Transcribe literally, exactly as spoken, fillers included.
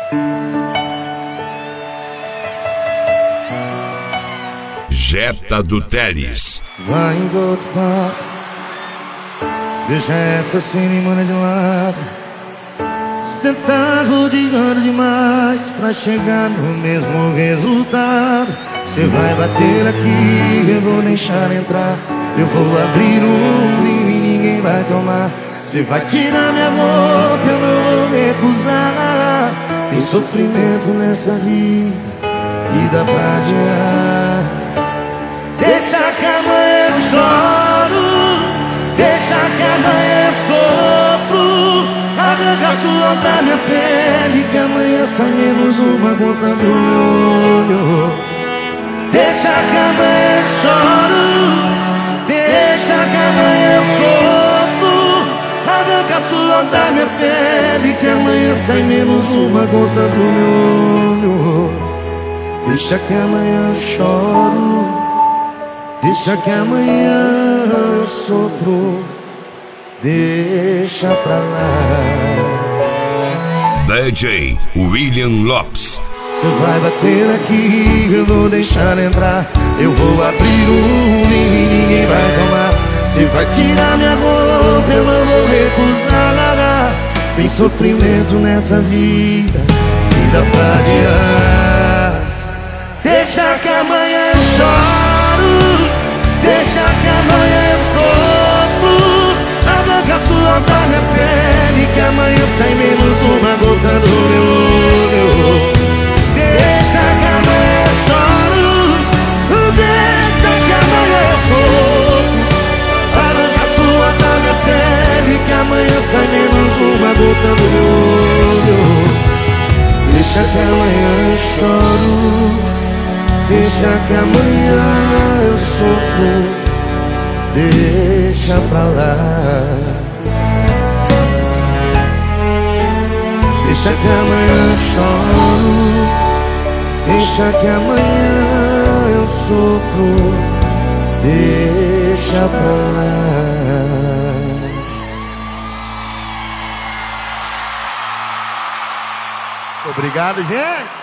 Jetta do Teles. Vai em outro papo, deixa essa cerimônia de lado. Cê tá rodeando demais pra chegar no mesmo resultado. Cê vai bater aqui, eu vou deixar entrar. Eu vou abrir um vinho e ninguém vai tomar. Cê vai tirar minha roupa, eu não vou recusar. Tem sofrimento nessa vida que dá pra adiar. Deixa que amanhã eu choro, deixa que amanhã eu sofro. Arranca suor da minha pele, que amanhã sai menos uma gota do meu olho. Deixa que amanhã eu choro, deixa que amanhã eu sofro. Arranca suor da minha pele, que amanhã sai menos uma gota do meu olho. Deixa que amanhã eu choro, deixa que amanhã eu sofro, deixa pra lá. D J William Lopes. Cê vai bater aqui, eu vou deixar entrar. Eu vou abrir um vinho e ninguém vai tomar. Cê vai tirar minha roupa, eu não vou recusar nada. Tem sofrimento nessa vida que dá pra adiar. Deixa que amanhã eu choro, deixa que amanhã eu sofro. Arranca suor da minha pele, que amanhã sai menos uma gota do meu olho. Deixa que amanhã eu choro, deixa que amanhã eu sofro. Arranca suor da minha pele, que amanhã sai menos uma gota do meu olho. Deixa que amanhã eu choro, deixa que amanhã eu sofro, deixa pra lá. Deixa que amanhã eu choro, deixa que amanhã eu sofro, deixa pra lá. Obrigado, gente!